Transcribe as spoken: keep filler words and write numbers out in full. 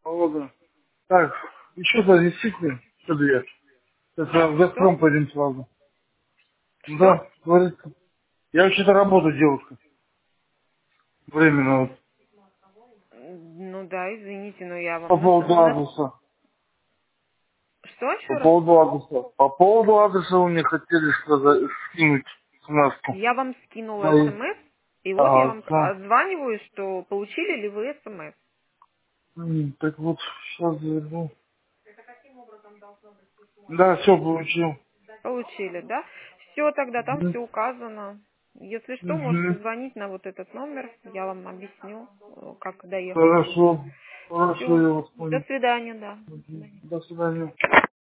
Ладно. Так, еще-то действительно, что я. Это в Что? Газпром пойдем сразу. Что? Да, говорит. Я вообще-то работаю, девушка. Временно вот. Ну да, извините, но я По вам... На, с- поводу на- адреса. Что По еще раз? поводу адреса. По поводу адреса вы мне хотели сказать, скинуть смс-ку. Я вам скинула Мои. смс, и вот я Ага, вам да. отзваниваю, что получили ли вы смс. М, Так вот, сейчас зайду. Да, все получил. Получили, да? Все, тогда там Угу. все указано. Если что, можете Угу. звонить на вот этот номер, я вам объясню, э, как доехать. Хорошо. Хорошо, Все, я вас до понял. свидания, да. До Мгм. свидания. До свидания.